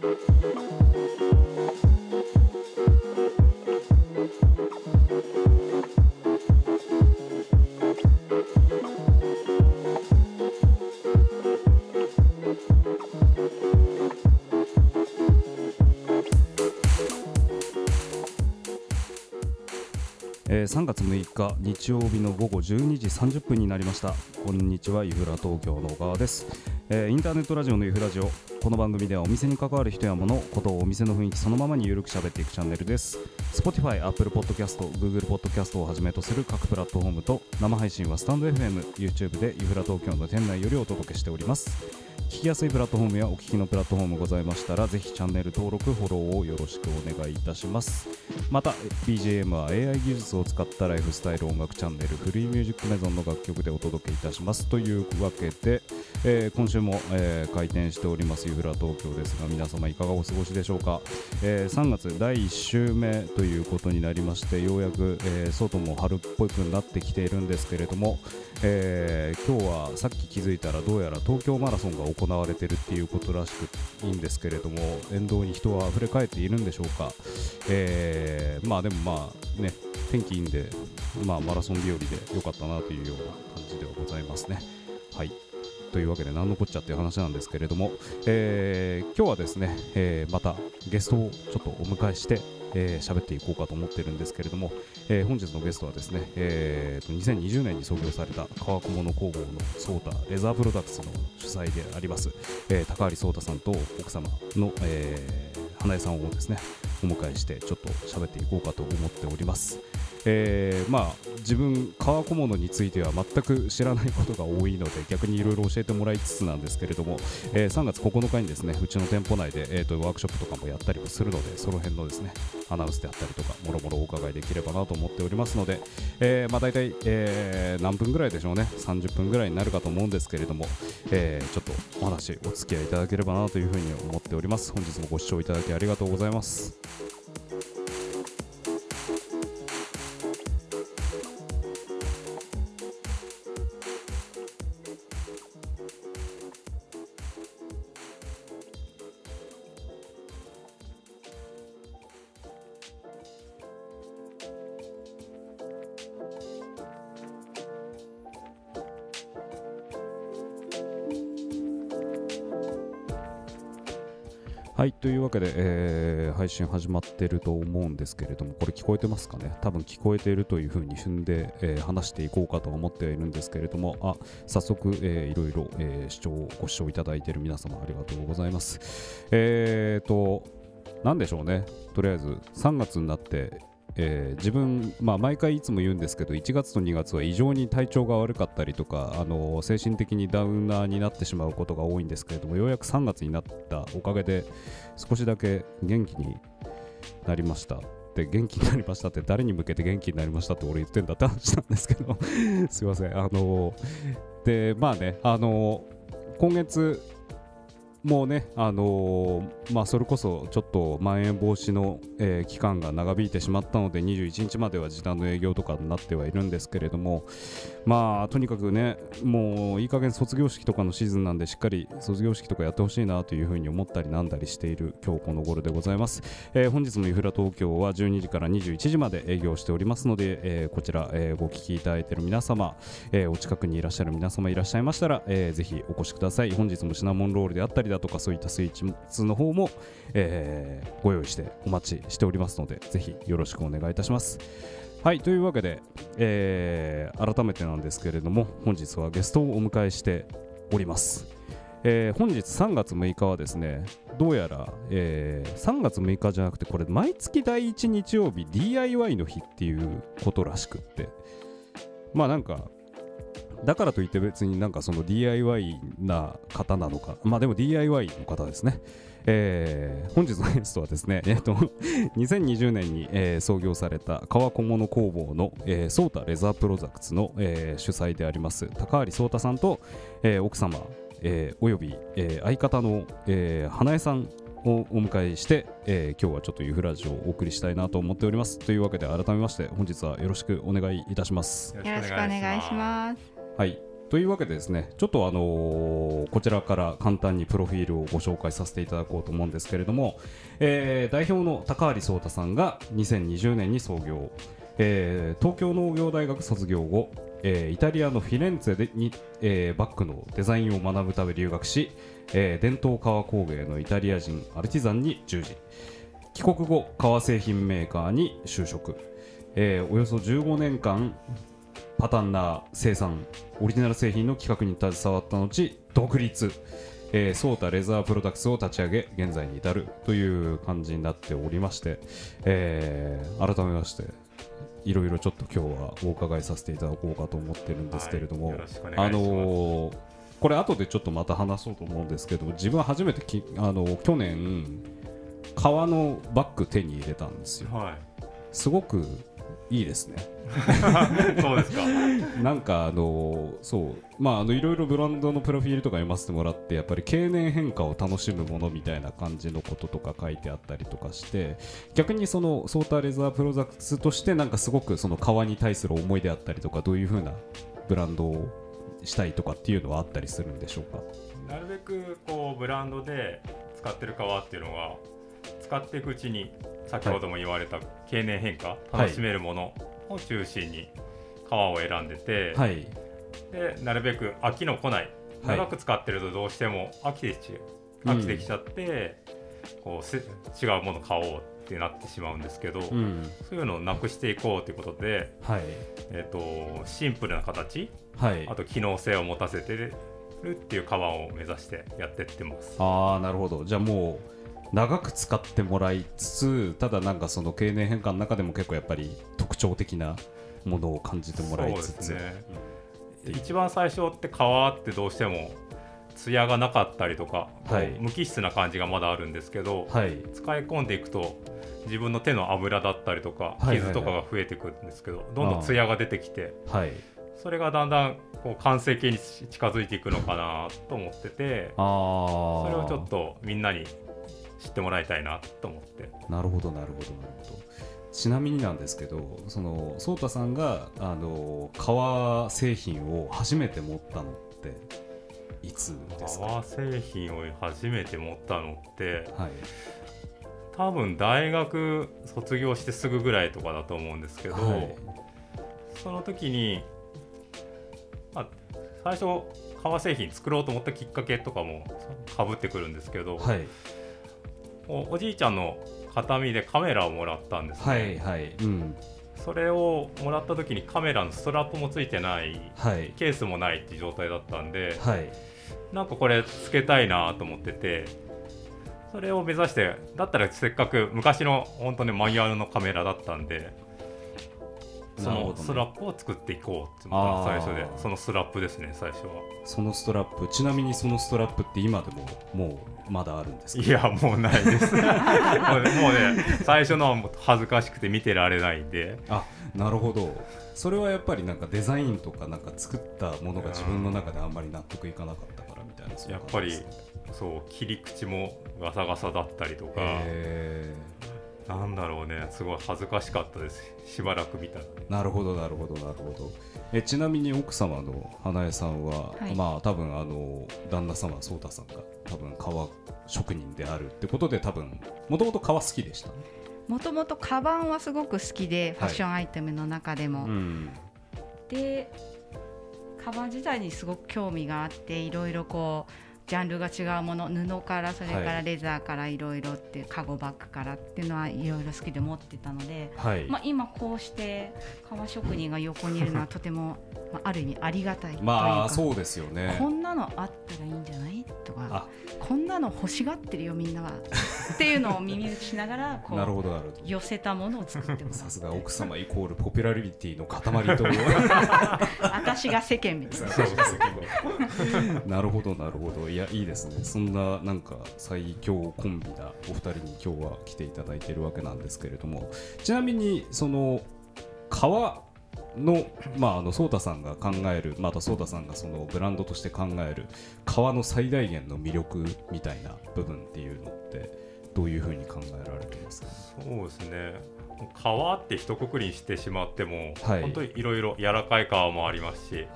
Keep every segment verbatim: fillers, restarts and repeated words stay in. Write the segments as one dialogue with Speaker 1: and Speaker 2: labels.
Speaker 1: えー、さんがつむいか日曜日の午後じゅうにじさんじゅっぷんになりました。こんにちは、ゆふら東京の小川です。えー、インターネットラジオのゆふラジオ。この番組ではお店に関わる人や物ことをお店の雰囲気そのままにゆるく喋っていくチャンネルです。 Spotify、Apple Podcast、Google Podcast をはじめとする各プラットフォームと生配信はスタンド エフエム、YouTube でゆふら東京の店内よりお届けしております。聞きやすいプラットフォームやお聞きのプラットフォームございましたら、ぜひチャンネル登録フォローをよろしくお願いいたします。また ビージーエム は エーアイ 技術を使ったライフスタイル音楽チャンネルフリーミュージックメゾンの楽曲でお届けいたしますというわけで、えー、今週も、えー、開店しておりますゆふら東京ですが、皆様いかがお過ごしでしょうか。えー、さんがつだいいっ週目ということになりまして、ようやく、えー、外も春っぽくなってきているんですけれども、えー、今日はさっき気づいたらどうやら東京マラソンが行われているっていうことらしくいいんですけれども、沿道に人は溢れ返っているんでしょうか。えー、まあでもまあね、天気いいんで、まあ、マラソン日和で良かったなというような感じではございますね。はい、というわけで何のこっちゃっていう話なんですけれども、えー、今日はですね、えー、またゲストをちょっとお迎えしてえー、喋っていこうかと思っているんですけれども、えー、本日のゲストはですね、えー、とにせんにじゅうねんに創業された川小物工房のソータレザープロダクツの主催であります、えー、高有壮太さんと奥様の、えー、花江さんをですねお迎えしてちょっと喋っていこうかと思っております。えー、まあ自分川小物については全く知らないことが多いので、逆にいろいろ教えてもらいつつなんですけれども、えー、さんがつここのかにですねうちの店舗内で、えー、とワークショップとかもやったりもするので、その辺のですねアナウンスであったりとかもろもろお伺いできればなと思っておりますので、えー、まあ大体、えー、何分ぐらいでしょうね、さんじゅっぷんぐらいになるかと思うんですけれども、えー、ちょっとお話お付き合いいただければなというふうに思っております。本日もご視聴いただきありがとうございます。はい、というわけで、えー、配信始まっていると思うんですけれども、これ聞こえてますかね。多分聞こえているというふうに踏んで、えー、話していこうかと思っているんですけれども、あ早速、えー、いろいろ、えー、視聴ご視聴いただいている皆様ありがとうございます。えーとなんでしょうね、とりあえずさんがつになってえー、自分、まあ、毎回いつも言うんですけどいちがつとにがつは異常に体調が悪かったりとか、あのー、精神的にダウナーになってしまうことが多いんですけれども、ようやくさんがつになったおかげで少しだけ元気になりました。で元気になりましたって誰に向けて元気になりましたって俺言ってんだって話なんですけどすいません。あのー、でまあね、あのー、今月もうね、あのーまあ、それこそちょっとまん延防止の、えー期間が長引いてしまったのでにじゅういちにちまでは時短の営業とかになってはいるんですけれども、まあとにかくね、もういい加減卒業式とかのシーズンなんでしっかり卒業式とかやってほしいなというふうに思ったりなんだりしている今日この頃でございます。えー本日もゆふら東京はじゅうにじからにじゅういちじまで営業しておりますので、えーこちら、えーご聞きいただいている皆様、えーお近くにいらっしゃる皆様いらっしゃいましたら、えーぜひお越しください。本日もシナモンロールであったりだとか、そういったスイーツの方も、えーご用意してお待ちしておりますので、ぜひよろしくお願いいたします。はい、というわけで、えー改めてなんですけれども、本日はゲストをお迎えしております。えー本日さんがつむいかはですね、どうやら、えーさんがつむいかじゃなくて、これ毎月だいいち日曜日 ディーアイワイ の日っていうことらしくって、まあなんかだからといって別になんかその ディーアイワイ な方なのか、まあでも ディーアイワイ の方ですね。えー本日のゲストはですね、えっとにせんにじゅうねんに、えー創業された川小物工房の、えー、ソータレザープロダクツの、えー主催であります高有壮太さんと、えー奥様、えーおよび、えー相方の、えー花江さんをお迎えして、えー今日はちょっとゆふラジオをお送りしたいなと思っております。というわけで改めまして本日はよろしくお願いいたします。
Speaker 2: よろしくお願いします。
Speaker 1: はい、 というわけでですね、ちょっとあのーこちらから簡単にプロフィールをご紹介させていただこうと思うんですけれども、えー代表の高有壮太さんがにせんにじゅうねんに創業、えー東京農業大学卒業後、えーイタリアのフィレンツェでに、えーバッグのデザインを学ぶため留学し、えー伝統革工芸のイタリア人アルティザンに従事、帰国後革製品メーカーに就職、えーおよそじゅうごねんかんパタンナー生産オリジナル製品の企画に携わった後独立、えー、ソータレザープロダクツを立ち上げ現在に至るという感じになっておりまして、えー改めましていろいろちょっと今日はお伺いさせていただこうかと思ってるんですけれども、
Speaker 2: はい、よろしくお願いします。
Speaker 1: あのーこれ後でちょっとまた話そうと思うんですけど、自分は初めてきあの去年革のバッグ手に入れたんですよ。
Speaker 2: はい、
Speaker 1: すごくいいですね。
Speaker 2: そうですか。
Speaker 1: なんかあのそうまああのいろいろブランドのプロフィールとか読ませてもらって、やっぱり経年変化を楽しむものみたいな感じのこととか書いてあったりとかして、逆にそのソーターレザープロダクツとしてなんかすごくその革に対する思いであったりとか、どういう風なブランドをしたいとかっていうのはあったりするんでしょうか。
Speaker 2: なるべくこうブランドで使ってる革っていうのは使っていくうちに先ほども言われた経年変化、楽しめるものを中心に革を選んでて、
Speaker 1: はい、
Speaker 2: でなるべく飽きの来ない、
Speaker 1: はい
Speaker 2: 長く使ってるとどうしても飽きてきちゃう飽きてきちゃって、うん、こうせ違うもの買おうってなってしまうんですけど、うん、そういうのをなくしていこうということで、はい、えーと、シンプルな形、はい、あと機能性を持たせてるっていう革を目指してやってってます。
Speaker 1: あー、なるほど。じゃあもう長く使ってもらいつつ、ただなんかその経年変化の中でも結構やっぱり特徴的なものを感じてもらいつつ、
Speaker 2: そうですね、うん、一番最初って革ってどうしてもツヤがなかったりとか、はい、無機質な感じがまだあるんですけど、はい、使い込んでいくと自分の手の油だったりとか傷とかが増えてくるんですけど、はいはいはい、どんどんツヤが出てきて、はい、それがだんだんこう完成形に近づいていくのかなと思ってて、あそれをちょっとみんなに知ってもらいたいなと思って。
Speaker 1: なるほどなるほどなるほど。ちなみになんですけど、そのソータさんがあの革製品を初めて持ったのっていつですか？
Speaker 2: 革製品を初めて持ったのって、はい、多分大学卒業してすぐぐらいとかだと思うんですけど、はい、その時に、まあ、最初革製品作ろうと思ったきっかけとかもかぶってくるんですけど、はい、お, おじいちゃんの形見でカメラをもらったんですね。はいはい、うん、それをもらった時にカメラのストラップもついてない、はい、ケースもないっていう状態だったんで、はい、なんかこれつけたいなと思ってて、それを目指して、だったらせっかく昔の本当にマニュアルのカメラだったんで、そのストラップを作っていこうっていうのが最初で、そのストラップですね最初は。
Speaker 1: そのストラップ、ちなみにそのストラップって今でももうまだあるんですか？
Speaker 2: いやもうないですもうね、最初のは恥ずかしくて見てられないんで。
Speaker 1: あ、なるほど。それはやっぱりなんかデザインとかなんか作ったものが自分の中であんまり納得いかなかったからみたいな。
Speaker 2: やっぱりそう切り口もガサガサだったりとか、なんだろうね、すごい恥ずかしかったです、しばらく見たら。
Speaker 1: なるほどなるほどなるほど。えちなみに奥様の花江さんは、はい、まあ多分あの旦那様ソータさんが多分革職人であるってことで、多分もともと革好きでしたね。
Speaker 3: もともとカバンはすごく好きで、ファッションアイテムの中でも、はい、うん、でカバン自体にすごく興味があって、いろいろこうジャンルが違うもの、布からそれからレザーからいろいろっていう、カゴバッグからっていうのはいろいろ好きで持ってたので、はい、まあ、今こうして革職人が横にいるのはとてもまあ、ある意味ありがたいというか、
Speaker 1: まあそうですよね。
Speaker 3: こんなのあったらいいんじゃないとか、こんなの欲しがってるよみんなはっていうのを耳打ちしながらこうなるほどなるほど寄せたものを作ってます。
Speaker 1: さすが奥様イコールポピュラリティの塊と
Speaker 3: 私が世間みたい
Speaker 1: な。なるほどなるほど。いやいいですね。そんななんか最強コンビなお二人に今日は来ていただいているわけなんですけれども、ちなみにその革の、まあ、あのソータさんが考える、またソータさんがそのブランドとして考える革の最大限の魅力みたいな部分っていうのってどういうふうに考えられてますか？
Speaker 2: そうですね、革って一括りにしてしまっても、はい、本当にいろいろ柔らかい革もありますし、はい、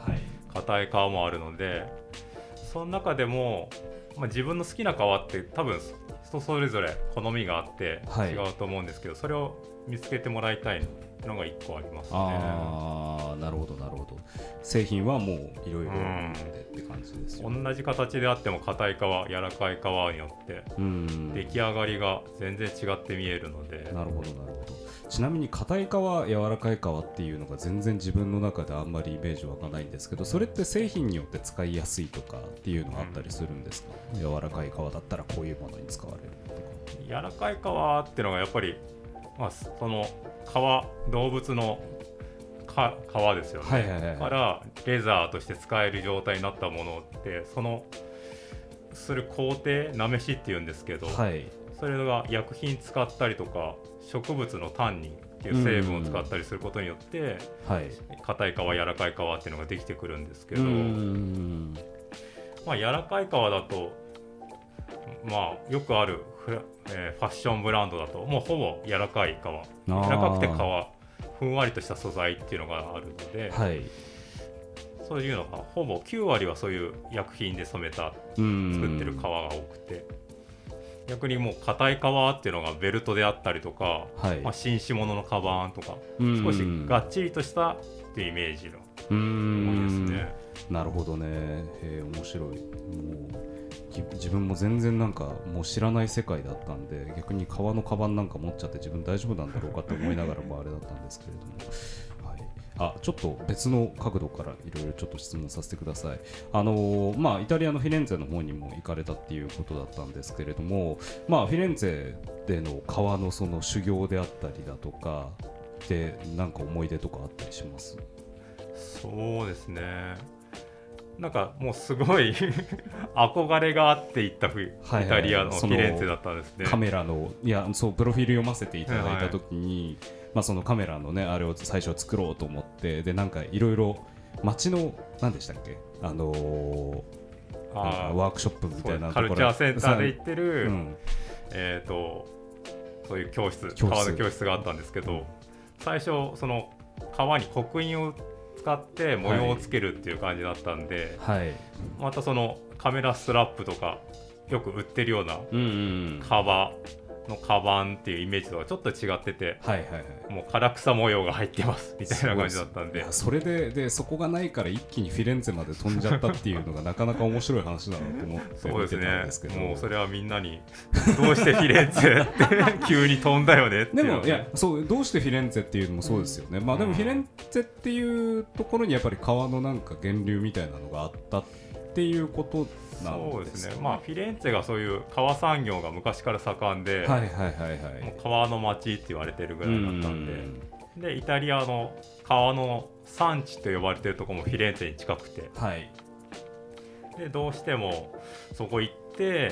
Speaker 2: 硬い皮もあるので、その中でも、まあ、自分の好きな皮って多分人それぞれ好みがあって違うと思うんですけど、はい、それを見つけてもらいたいのがいっこありますね。
Speaker 1: ああ、なるほどなるほど。製品はもういろいろって感じですよね。
Speaker 2: 同じ形であっても硬い皮、柔らかい皮によって出来上がりが全然違って見えるので。
Speaker 1: なるほどなるほど。ちなみに硬い皮、柔らかい皮っていうのが全然自分の中であんまりイメージ湧かないんですけど、それって製品によって使いやすいとかっていうのがあったりするんですか？うん、柔らかい皮だったらこういうものに使われるとか。
Speaker 2: 柔らかい皮っていうのがやっぱり、まあ、その皮、動物の皮ですよね、はいはいはい、からレザーとして使える状態になったものって、そのする工程、なめしっていうんですけど、はい、それが薬品使ったりとか植物のタンニンっていう成分を使ったりすることによって硬、はい、い皮、柔らかい皮っていうのができてくるんですけど、まあ、柔らかい皮だと、まあ、よくあるフ, えー、ファッションブランドだともうほぼ柔らかい皮、柔らかくて皮、ふんわりとした素材っていうのがあるので、はい、そういうのがほぼきゅうわりはそういう薬品で染めた作ってる皮が多くて、逆にもう硬い皮っていうのがベルトであったりとか、はい、まあ、紳士物のカバンとか少しがっちりとしたっていうイメージの多いですね。
Speaker 1: なるほどね。へー、面白い。もう自分も全然なんかもう知らない世界だったんで、逆に革のカバンなんか持っちゃって自分大丈夫なんだろうかって思いながらもあれだったんですけれども、はい、あ、ちょっと別の角度からいろいろちょっと質問させてください。あのーまあ、イタリアのフィレンツェの方にも行かれたっていうことだったんですけれども、まあ、フィレンツェでの革のその修行であったりだとかでなんか思い出とかあったりします？
Speaker 2: そうですね、なんかもうすごい憧れがあって行ったイタリアのフィレンツェだったんですね。
Speaker 1: カメラの、いや、そう、プロフィール読ませていただいた時に、はい、まあ、そのカメラのねあれを最初作ろうと思って、でなんかいろいろ街の何でしたっけ、あのー、あワークショップみたいなところ、
Speaker 2: カルチャーセンターで行ってる、うん、えーとそういう教室、革の教室があったんですけど、最初その革に刻印を使って模様をつけるっていう感じだったんで、はい、またそのカメラストラップとかよく売ってるような革のカバンっていうイメージとはちょっと違ってて、はいはいはい、もう唐草模様が入ってますみたいな感じだったんで、
Speaker 1: それで、でそこがないから一気にフィレンツェまで飛んじゃったっていうのがなかなか面白い話だなと思って見てたんですけど、
Speaker 2: そうですね、もうそれはみんなにどうしてフィレンツェって急に飛んだよねっていうの、ね、でもいや、そう、どうしてフィレンツェっていうのもそうですよね、うん、まあでもフィレンツェっていうところにやっぱり革のなんか源流みたいなのがあったっていうことなんですね。そうですね、まあ、フィレンツェがそういう革産業が昔から盛んで、はいはいはいはい、もう革の町って言われてるぐらいだったんで、んでイタリアの革の産地と呼ばれてるところもフィレンツェに近くて、はい、でどうしてもそこ行って、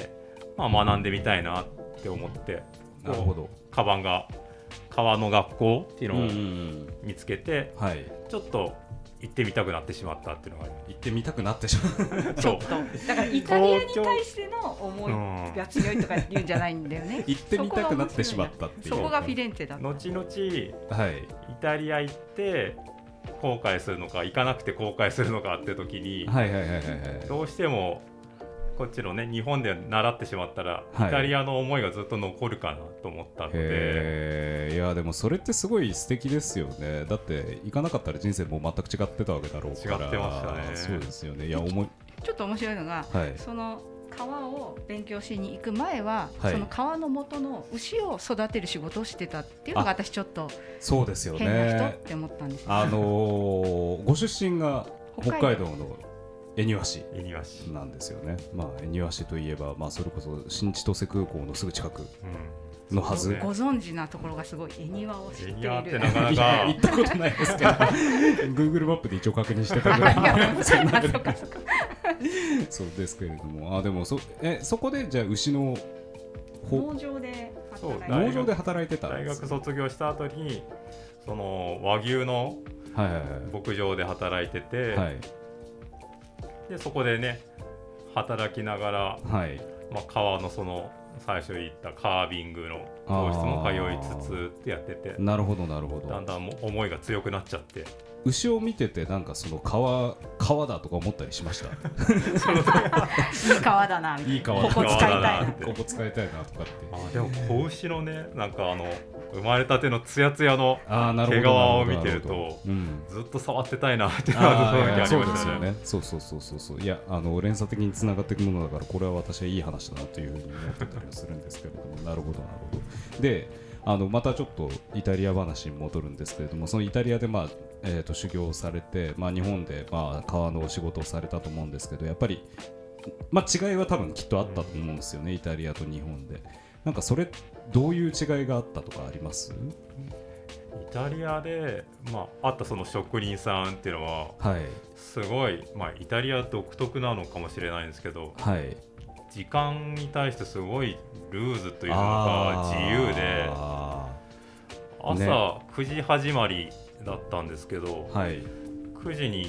Speaker 2: まあ、学んでみたいなって思って、なるほど、カバンが革の学校っていうのを見つけて、はい、ちょっと行ってみたくなってしまったっていうのがあります。行ってみたくなってしまうちょっとだからイタリアに対しての思いが強いとか言うんじゃないんだよね行ってみたくなってしまったっていう、そこがフィレンツェだった。後々、はい、イタリア行って後悔するのか行かなくて後悔するのかって時に、はいはいはいはい、どうしてもこっちのね日本で習ってしまったら、はい、イタリアの思いがずっと残るかなと思ったので、へー、いやでもそれってすごい素敵ですよね。だって行かなかったら人生も全く違ってたわけだろうから。違ってましたね。そうですよね。いや思いちょっと面白いのが、はい、その革を勉強しに行く前は、はい、その革の元の牛を育てる仕事をしてたっていうのが私ちょっとそうですよね、変な人って思ったんです、ね、あのー、ご出身が北海道の恵庭市なんですよね。まあ、恵庭市といえば、まあ、それこそ新千歳空港のすぐ近くのはず、うん、ご存知なところがすごい恵庭を知っている。恵庭ってなかなか行ったことないですけどGoogle マップで一応確認してたぐらいのそんなそうですけれども、あでも そ, えそこでじゃあ牛の農場で働いて農場で働いてたんです。大学卒業した後にその和牛の牧場で働いてて、はいはいはい、でそこでね働きながら、はい、まあ、革のその最初言ったカービングの教室も通いつつってやってて、なるほどなるほど、だんだんも思いが強くなっちゃって
Speaker 1: 牛を見ててなんかその革革だとか思ったりしました。
Speaker 3: いい革だなみたいな。いい革だな。ここ使いたい。
Speaker 1: ここ使いたいなとかって。
Speaker 2: あでも子牛のねなんかあの生まれたてのツヤツヤの毛皮を見てると、うん、ずっと触ってたいなってなる
Speaker 1: そうですよね。そうそうそうそうそう。いやあの連鎖的につながっていくものだからこれは私はいい話だなというふうに思ってたりするんですけれどもなるほどなるほど。であのまたちょっとイタリア話に戻るんですけれどもそのイタリアでまあえー、と修行されて、まあ、日本で、まあ、革のお仕事をされたと思うんですけどやっぱり、まあ、違いは多分きっとあったと思うんですよね、イタリアと日本で。なんかそれどういう違いがあったとかあります？
Speaker 2: イタリアで、まあ、あったその職人さんっていうのは、はい、すごい、まあ、イタリア独特なのかもしれないんですけど、はい、時間に対してすごいルーズというのが自由で朝くじ始まりだったんですけど、はい、くじに行って、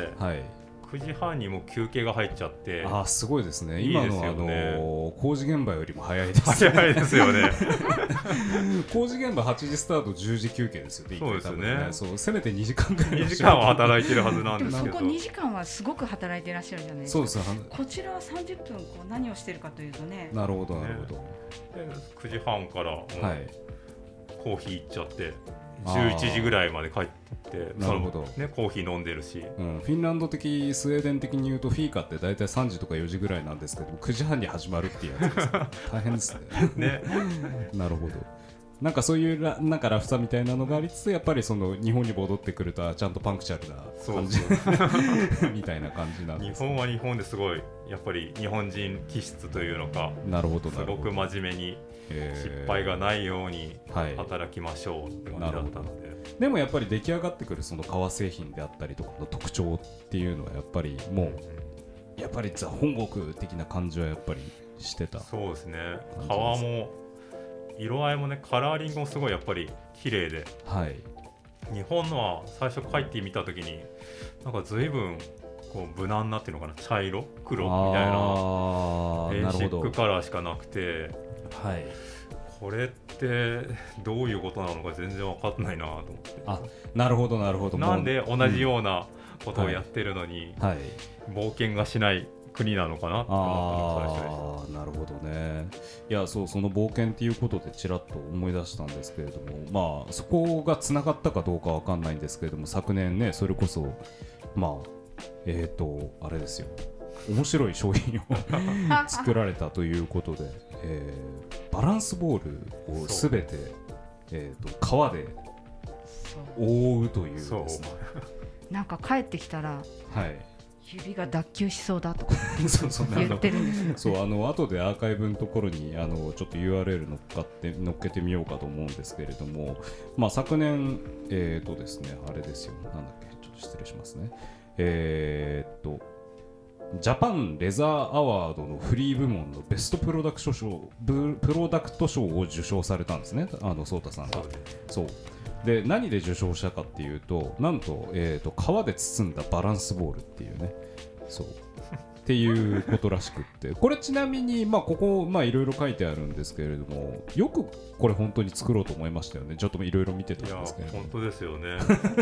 Speaker 2: はい、くじはんにもう休憩が入っちゃって。
Speaker 1: あすごいですね。いいですよね。今の、あのー、工事現場よりも早いです、
Speaker 2: ね、早いですよね
Speaker 1: 工事現場はちじスタートじゅうじ休憩ですよね。
Speaker 2: そうですね。
Speaker 1: ねそうせめてにじかんぐらい
Speaker 2: にじかんは働いてるはずなんですけど
Speaker 3: でもそこにじかんはすごく働いてらっしゃるじゃないですか。
Speaker 1: そうです。
Speaker 3: こちらはさんじゅっぷんこう何をしてるかというとね。
Speaker 1: なるほどなるほど、
Speaker 2: ね、でくじはんからもう、はい、コーヒー行っちゃってじゅういちじぐらいまで帰って
Speaker 1: なるほど、
Speaker 2: ね、コーヒー飲んでるし、
Speaker 1: うん、フィンランド的スウェーデン的に言うとフィーカって大体さんじとかよじぐらいなんですけどくじはんに始まるっていうやつです大変ですねねなるほど。なんかそういうラなんかラフさみたいなのがありつつやっぱりその日本に戻ってくるとちゃんとパンクチャルな感じみたいな感じなんです、
Speaker 2: ね、日本は日本ですごいやっぱり日本人気質というのか
Speaker 1: なるほど
Speaker 2: すごく真面目に失敗がないように働きましょうって感じだったので、はい、
Speaker 1: でもやっぱり出来上がってくるその革製品であったりとかの特徴っていうのはやっぱりもうやっぱりザ本国的な感じはやっぱりしてた。
Speaker 2: そうですね。革も色合いもねカラーリングもすごいやっぱり綺麗で、はい、日本のは最初帰ってみた時になんか随分こう無難なっていうのかな茶色黒みたいなベーシックカラーしかなくて、はい、これってどういうことなのか全然分かんないなと思って。
Speaker 1: あなるほどなるほど。
Speaker 2: なんで同じようなことをやってるのに、うんはい、冒険がしない国なのかなって思ったのが最初でした。
Speaker 1: あなるほどね。いやそうその冒険っていうことでちらっと思い出したんですけれどもまあそこがつながったかどうかわかんないんですけれども昨年ねそれこそまあえっとあれですよ面白い商品を作られたということで、えー、バランスボールをすべて、えー、と革で覆うというですね。
Speaker 3: なんか帰ってきたら、はい、指が脱臼しそうだとか言ってるんですよ。
Speaker 1: そうあの後でアーカイブのところにあのちょっと ユーアールエル 乗っかって乗っけてみようかと思うんですけれども、まあ、昨年えっ、ー、とですねあれですよなんだっけちょっと失礼しますねえっ、ー、とジャパンレザーアワードのフリー部門のベストプロダクト賞プロダクト賞を受賞されたんですねあのソータさんが。そうで何で受賞したかっていうとなんと、えーと革で包んだバランスボールっていうねそうっていうことらしくってこれちなみにまあここまあいろいろ書いてあるんですけれどもよくこれ本当に作ろうと思いましたよね。ちょっといろいろ見てたんですけど、
Speaker 2: いや本当ですよね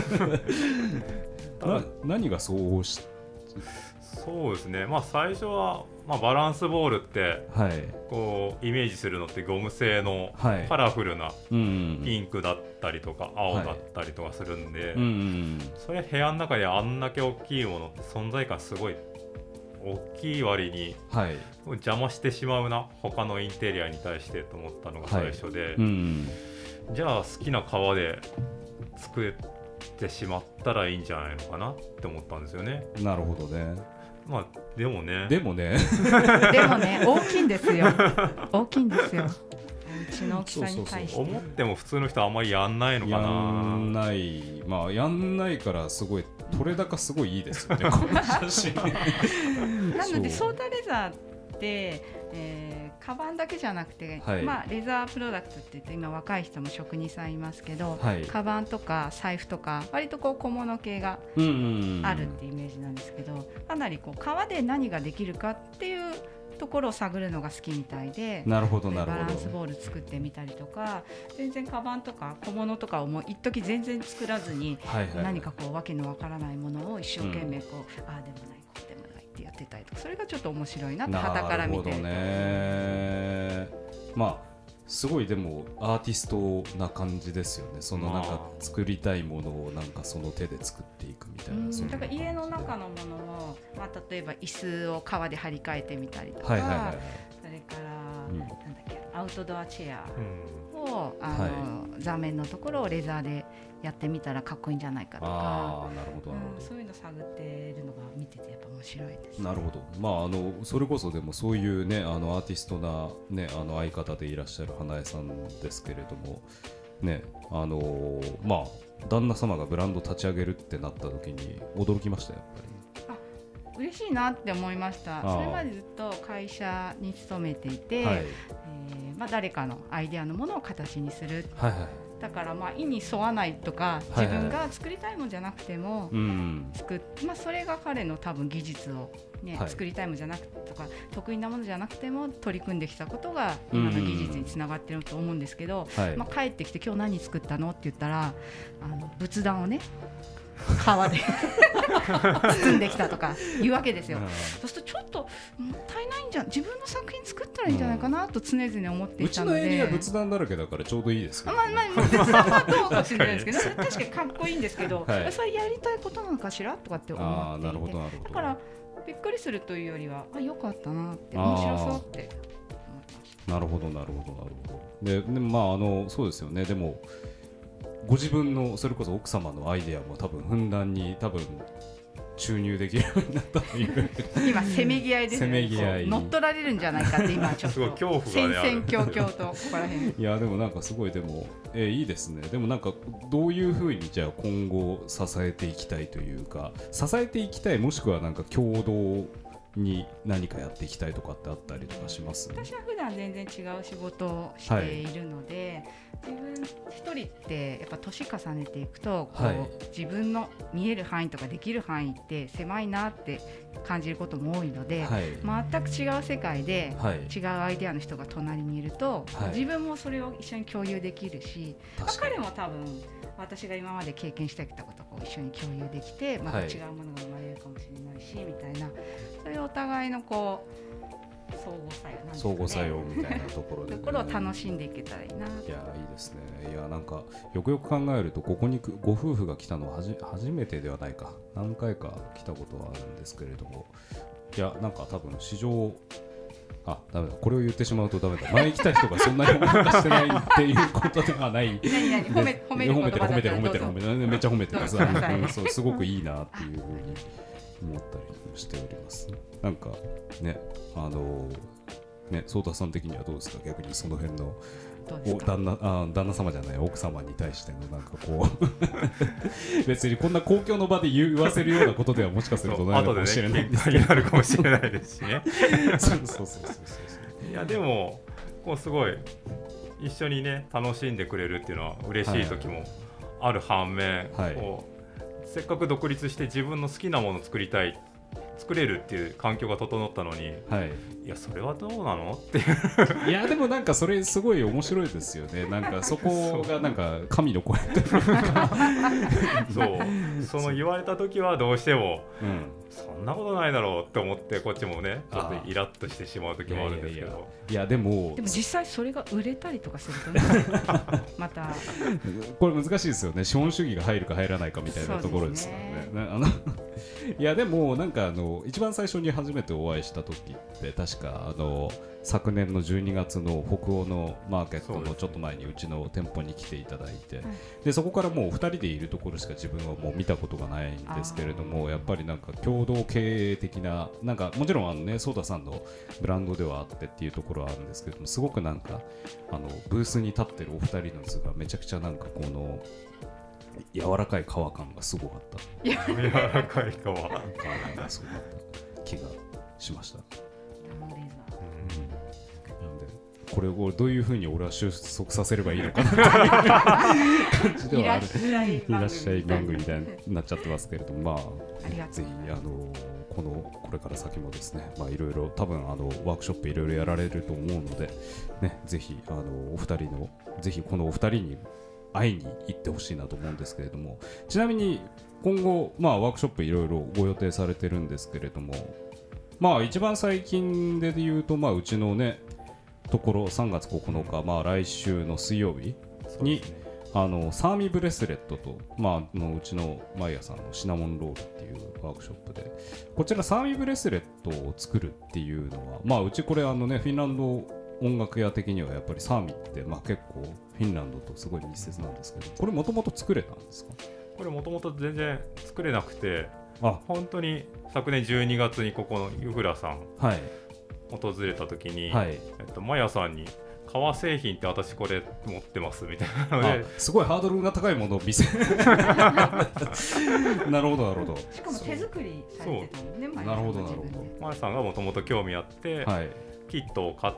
Speaker 1: な何がそうし
Speaker 2: そうですね、まあ、最初は、まあ、バランスボールって、はい、こうイメージするのってゴム製のカラフルなピンクだったりとか青だったりとかするんで、はいうんうん、それ部屋の中であんだけ大きいものって存在感すごい大きい割に、はい、邪魔してしまうな他のインテリアに対してと思ったのが最初で、はいうん、じゃあ好きな革で作ってしまったらいいんじゃないのかなって思ったんですよね。
Speaker 1: なるほどね。
Speaker 2: まあでもね
Speaker 1: でもね
Speaker 3: でもね大きいんですよ大きいんですようちの大きさに対して。
Speaker 2: 思っても普通の人はあんまりやんないのかな。
Speaker 1: やんないまあやんないからすごい取れ高すごいいいですよねこの写真
Speaker 3: なのでソータレザーって、えー、カバンだけじゃなくて、はいまあ、レザープロダクトって言って今若い人も職人さんいますけど、はい、カバンとか財布とか割とこう小物系があるってイメージなんですけどかなりこう革で何ができるかっていうところを探るのが好きみたいで、
Speaker 1: なるほどなるほど、
Speaker 3: バランスボール作ってみたりとか、全然カバンとか小物とかをもう一時全然作らずに、はいはいはい、何かこうわけのわからないものを一生懸命こう、うん、ああでもないこうでもないってやってたりとか、それがちょっと面白いなと傍から見て。
Speaker 1: なるほどね。まあすごいでもアーティストな感じですよね。そのなんか作りたいものをなんかその手で作っていくみたいな、うん、
Speaker 3: だから家の中のものも、まあ、例えば椅子を革で張り替えてみたりとか、
Speaker 1: はいはいはいはい、
Speaker 3: それから、うん、なんだっけアウトドアチェアを、うん、あの、はい、座面のところをレザーでやってみたらかっこいいんじゃないかとか、
Speaker 1: あなるほどなるほど、
Speaker 3: うん、そういうの探っているのが見ててやっぱ面白いです、ね、
Speaker 1: なるほど。まああのそれこそでもそういうねあのアーティストなねあの相方でいらっしゃる花江さんですけれどもね、あのー、まあ旦那様がブランド立ち上げるってなった時に驚きましたやっぱ
Speaker 3: り。あ、嬉しいなって思いました。それまでずっと会社に勤めていて、はい、えーまあ、誰かのアイデアのものを形にする、はいはい、だからまあ意に沿わないとか、自分が作りたいものじゃなくても作っ、まあ、それが彼の多分技術を、ね、はい、作りたいものじゃなくとか得意なものじゃなくても取り組んできたことが今の技術につながっていると思うんですけど、まあ、帰ってきて今日何作ったのって言ったらあの仏壇をね革で包んできたとかいうわけですよ。そうするとちょっともったいないんじゃん、自分の作品作ったらいいんじゃないかなと常々思っていたので、
Speaker 1: うちのエリア仏壇だらけだからちょうどいいですけど、
Speaker 3: まあまあ、仏壇はどうかしれないですけど確かにかっこいいんですけど、はい、それやりたいことなのかしらとかって思っていて、
Speaker 1: あ、なるほどなるほど、
Speaker 3: だからびっくりするというよりはあ良かったなって面白そうって思いました。
Speaker 1: なるほどなるほどなるほど。で、でまああのそうですよね。でもご自分のそれこそ奥様のアイデアも多分ふんだんに多分注入できるようになったという
Speaker 3: 今せめぎ合いですね。
Speaker 1: せめぎ合い
Speaker 3: 乗っ取られるんじゃないかって今ちょっと
Speaker 2: 恐怖がね
Speaker 3: 戦々恐々とここら辺。
Speaker 1: いやでもなんかすごいでも、えー、いいですね。でもなんかどういうふうにじゃあ今後支えていきたいというか、支えていきたいもしくはなんか共同に何かやっていきたいとかってあったりとかします？
Speaker 3: 私は普段全然違う仕事をしているので、はい、自分一人ってやっぱ年重ねていくとこう、はい、自分の見える範囲とかできる範囲って狭いなって感じることも多いので、はい、全く違う世界で、はい、違うアイデアの人が隣にいると、はい、自分もそれを一緒に共有できるし、まあ、彼も多分私が今まで経験してきたことを一緒に共有できてまた違うものが生まれるかもしれないし、はい、みたいな、そういうお互いのこう相互作用なんですかね、
Speaker 1: 相互作用みたいなところで、ね、
Speaker 3: ところを楽しんでいけたらいいな。いや
Speaker 1: いいですね。いやなんかよくよく考えるとここにご夫婦が来たのははじ初めてではないか、何回か来たことはあるんですけれども、いやなんか多分市場あ、ダメだ、これを言ってしまうとダメだ、前来た人がそんなに思いしてないっていうことではない
Speaker 3: 何何褒め褒める
Speaker 1: 褒めてる褒めてる褒めてる褒めてるめっちゃ褒めてますそうすごくいいなっていうふうに思ったりしております。なんかね、あのね、ソータさん的にはどうですか、逆にその辺の旦那、あ、旦那様じゃない奥様に対してのなんかこう別にこんな公共の場で言わせるようなことではもしかするとないかもしれないんですけど、
Speaker 2: 後でね、喧嘩になるかもしれないですしね
Speaker 1: そうそうそうそうそう
Speaker 2: いやでもこうすごい一緒にね楽しんでくれるっていうのは嬉しい時もある反面、はい、こうせっかく独立して自分の好きなものを作りたい、作れるっていう環境が整ったのに、はい、いやそれはどうなのっていう
Speaker 1: いやでもなんかそれすごい面白いですよね。なんかそこがなんか神の声というか
Speaker 2: そうその言われた時はどうしても、うん、そんなことないだろうって思ってこっちもねちょっとイラッとしてしまう時もあるんですけど、いやいやいや、
Speaker 1: いやでも
Speaker 3: でも実際それが売れたりとかするとねまた
Speaker 1: これ難しいですよね。資本主義が入るか入らないかみたいなところですよね。ね、あのいやでもなんかあの一番最初に初めてお会いした時って確かあの昨年のじゅうにがつの北欧のマーケットのちょっと前にうちの店舗に来ていただいて、 そ, でそこからもうふたりでいるところしか自分はもう見たことがないんですけれども、やっぱりなんか共同経営的な、なんかもちろんあのねソータさんのブランドではあってっていうところはあるんですけれども、すごくなんかあのブースに立ってるお二人の図がめちゃくちゃなんかこの柔らかい皮感がすごかった。
Speaker 2: 柔らかい皮感
Speaker 1: がすごかった気がしました。これをどういうふうに俺は収束させればいいのかなっていう感じではある。いらっしゃい番組みたいになっちゃってますけれども、まあぜひあのこのこれから先もですね、まあ、いろいろ多分あのワークショップいろいろやられると思うので、ね、ぜひあのお二人のぜひこのお二人に会いに行ってほしいなと思うんですけれども、ちなみに今後、まあ、ワークショップいろいろご予定されてるんですけれども、まあ、一番最近で言うと、まあ、うちのねところさんがつここのか、まあ、来週の水曜日に、あのサーミブレスレットと、まあ、のうちのマイヤさんのシナモンロールっていうワークショップで、こちらサーミブレスレットを作るっていうのは、まあ、うちこれあの、ね、フィンランド音楽屋的にはやっぱりサーミって、まあ、結構フィンランドとすごい密接なんですけど、これもともと作れたんですか？
Speaker 2: これもともと全然作れなくて、あ本当に昨年じゅうにがつにここのユグラさん、はい、訪れた時に、はい、えっと、マヤさんに革製品って私これ持ってますみたいなので、
Speaker 1: すごいハードルが高いものを見せなるほどなるほど。
Speaker 3: しかも手作りされてたのね、マヤさん。
Speaker 1: なるほどなるほど。
Speaker 2: マヤさんがもともと興味あって、はい、キットを買って、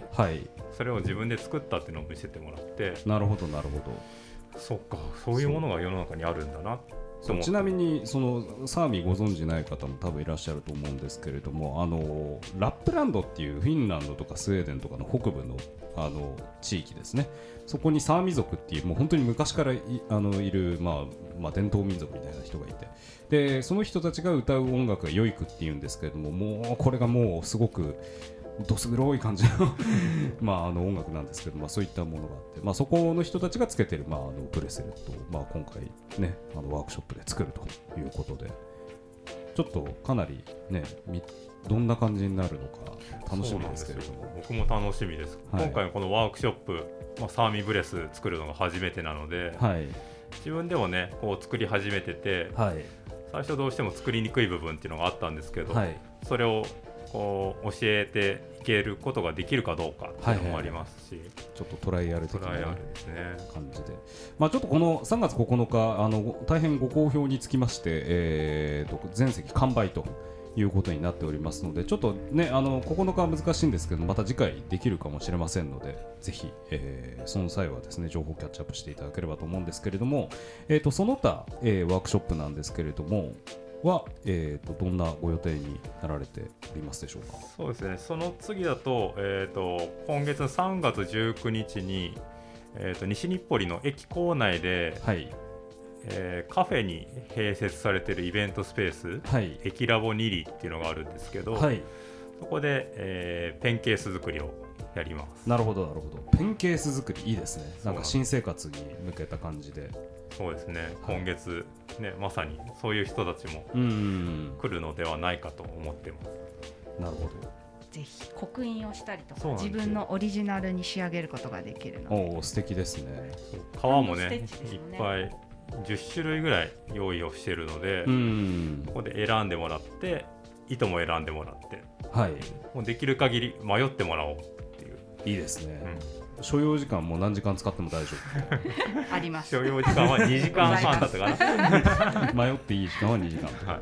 Speaker 2: はい、それを自分で作ったっていうのを見せてもらって、
Speaker 1: なるほどなるほど。
Speaker 2: そっか、そういうものが世の中にあるんだな。
Speaker 1: ちなみにそのサーミご存じない方も多分いらっしゃると思うんですけれども、あのラップランドっていうフィンランドとかスウェーデンとかの北部のあの地域ですね。そこにサーミ族っていうもう本当に昔から い, あのいる、まあまあ、伝統民族みたいな人がいて、でその人たちが歌う音楽がヨイクっていうんですけれども、もうこれがもうすごくどす黒い感じのまああの音楽なんですけど、まあ、そういったものがあって、まあ、そこの人たちがつけてる、まあ、あのブレスレットを、まあ、今回ねあのワークショップで作るということで、ちょっとかなりねどんな感じになるのか楽しみですけれども。
Speaker 2: 僕も楽しみです、はい、今回のこのワークショップ、まあ、サーミブレス作るのが初めてなので、はい、自分でもねこう作り始めてて、はい、最初どうしても作りにくい部分っていうのがあったんですけど、はい、それをこう教えていけることができるかどうかっていうのもありますし、はいはい、
Speaker 1: ちょっとトライアル的な感
Speaker 2: じで、
Speaker 1: まあ、ちょっとこのさんがつここのかあの大変ご好評につきまして、えー、と全席完売ということになっておりますので、ちょっとねあのここのかは難しいんですけど、また次回できるかもしれませんので、ぜひ、えー、その際はですね情報キャッチアップしていただければと思うんですけれども、えー、とその他、えー、ワークショップなんですけれどもは、えー、とどんなご予定になられておりますでしょうか？
Speaker 2: そうですね、その次だと、えー、と今月のさんがつじゅうくにちに、えー、と西日暮里の駅構内で、はい、えー、カフェに併設されているイベントスペース、はい、駅ラボニリっていうのがあるんですけど、はい、そこで、えー、ペンケース作りをやります。
Speaker 1: なるほどなるほど。ペンケース作りいいですね。なんか新生活に向けた感じで。
Speaker 2: そうですね、はい、今月、ね、まさにそういう人たちも来るのではないかと思ってます。
Speaker 1: なるほど。
Speaker 3: ぜひ刻印をしたりとか自分のオリジナルに仕上げることができるので。
Speaker 1: おー、素敵ですね。
Speaker 2: 革もね、いっぱいじゅっしゅるいぐらい用意をしているので、うんここで選んでもらって糸も選んでもらって、はい、もうできる限り迷ってもらおうっていう。
Speaker 1: いいですね、うん、所要時間も何時間使っても大丈
Speaker 3: 夫あります。
Speaker 2: 所要時間はにじかんはんだったか
Speaker 1: な迷っていい時間はにじかんとか、はい、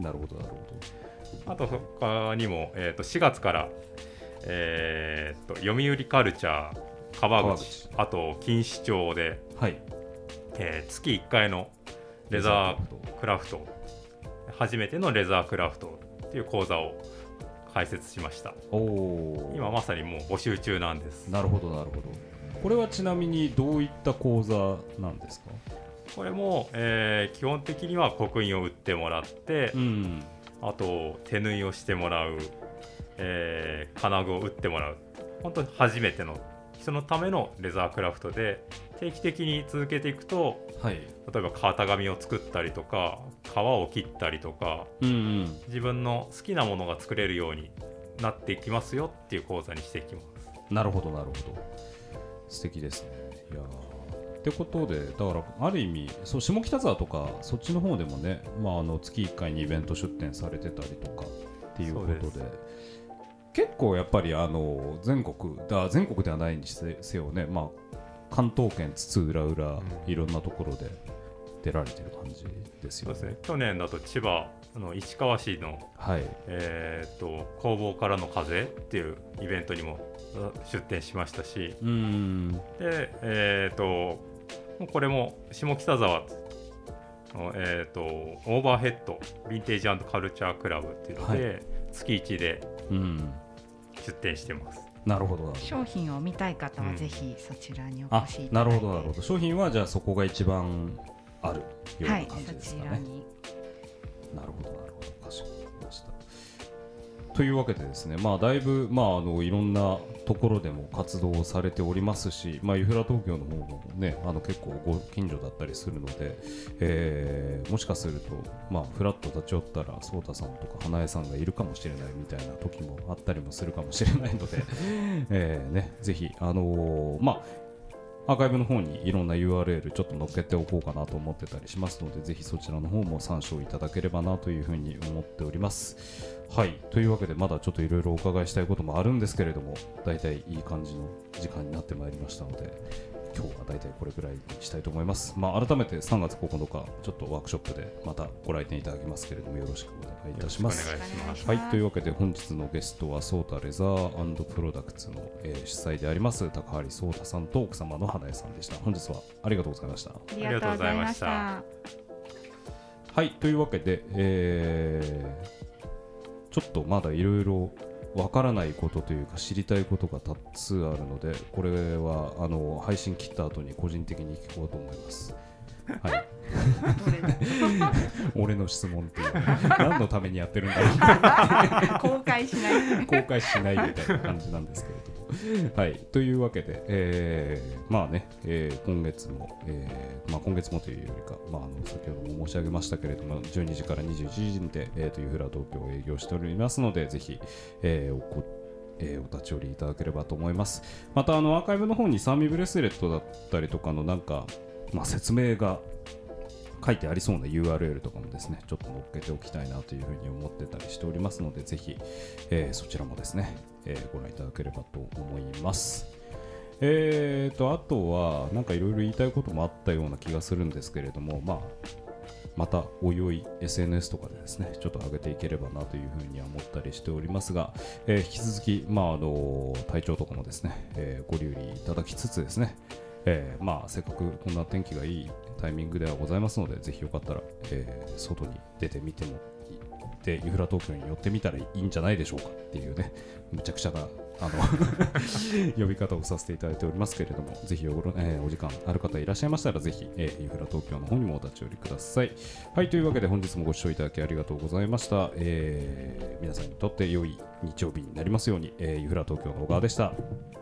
Speaker 1: なるほどなるほ
Speaker 2: ど。あと他にも、えー、としがつから、えー、と読売カルチャー川口、あと錦糸町で、はい、えー、月いっかいのレザークラフト、初めてのレザークラフトっていう講座を開設しました。お今まさにもう募集中なんです。
Speaker 1: なるほどなるほど。これはちなみにどういった講座なんですか？
Speaker 2: これも、えー、基本的には刻印を打ってもらって、うん、あと手縫いをしてもらう、えー、金具を打ってもらう、本当に初めての人のためのレザークラフトで、定期的に続けていくと、はい、例えば型紙を作ったりとか革を切ったりとか、うんうん、自分の好きなものが作れるようになっていきますよっていう講座にしていきます。
Speaker 1: なるほどなるほど、素敵ですね。いやってことで、だからある意味そう下北沢とかそっちの方でもね、まあ、あの月いっかいにイベント出店されてたりとかっていうことで、結構やっぱりあの全国だ全国ではないにせよね、まあ関東圏津々浦々いろんなところで出られてる感じですよね。
Speaker 2: そうですね。去年だと千葉の市川市の、はい、えー、と工房からの風っていうイベントにも出展しましたし、うんで、えー、とこれも下北沢えー、とオーバーヘッドヴィンテージ&カルチャークラブっていうので、はい、月いちで出店してます。
Speaker 1: うん、なるほど。
Speaker 3: 商品を見たい方はぜひそちらにお越しいただいて、
Speaker 1: うん、なるほどなるほど。商品はじゃあそこが一番あるような感じですかね。はい、そちらに。なるほどなるほど、かしこまりました。というわけでですね、まあ、だいぶ、まあ、あのいろんなところでも活動をされておりますし、まあ、ユフラ東京の方も、ね、あの結構ご近所だったりするので、えー、もしかすると、まあ、フラッと立ち寄ったら颯太さんとか花江さんがいるかもしれないみたいな時もあったりもするかもしれないので、えーね、ぜひ、あのーまあアーカイブの方にいろんな ユーアールエル ちょっと載っけておこうかなと思ってたりしますので、ぜひそちらの方も参照いただければなというふうに思っております。はい、というわけでまだちょっといろいろお伺いしたいこともあるんですけれども、だいたいいい感じの時間になってまいりましたので、今日はだいたいこれくらいにしたいと思います。まあ、改めてさんがつここのかちょっとワークショップでまたご来店いただきますけれども、よろしくお願いいたします。はい、というわけで本日のゲストはソータレザー&プロダクツの、えー、主催であります高張颯太さんと奥様の花江さんでした。本日はありがとうございました。あ
Speaker 3: りがとうございました。
Speaker 1: はい、というわけで、えー、ちょっとまだいろいろわからないことというか知りたいことが多数あるので、これはあの配信切った後に個人的に聞こうと思います。はい、俺の質問っていう何のためにやってるんだろう
Speaker 3: 公開しない
Speaker 1: 公開しないみたいな感じなんですけれども、はい、というわけで、えー、まあね、えー、今月も、えーまあ、今月もというよりか、まあ、あの先ほども申し上げましたけれども、じゅうにじからにじゅういちじで、えー、とユフラ東京を営業しておりますので、ぜひ、えー、おこえー、お立ち寄りいただければと思います。またあのアーカイブの方にサーミブレスレットだったりとかのなんか、まあ、説明が書いてありそうな ユーアールエル とかもですね、ちょっと載っけておきたいなというふうに思ってたりしておりますので、ぜひ、えー、そちらもですね、えー、ご覧いただければと思います。えーとあとはなんかいろいろ言いたいこともあったような気がするんですけれども、まあまたおいおい エスエヌエス とかでですねちょっと上げていければなというふうには思ったりしておりますが、えー、引き続き、まあ、あの体調とかもですね、えー、ご留意いただきつつですね、えーまあ、せっかくこんな天気がいいタイミングではございますので、ぜひよかったら、えー、外に出てみてもでユフラ東京に寄ってみたらいいんじゃないでしょうかっていうね、むちゃくちゃなあの呼び方をさせていただいておりますけれども、ぜひ お,、えー、お時間ある方いらっしゃいましたら、ぜひ、えー、ユフラ東京の方にもお立ち寄りください。はい、というわけで本日もご視聴いただきありがとうございました。えー、皆さんにとって良い日曜日になりますように、えー、ユフラ東京の小川でした。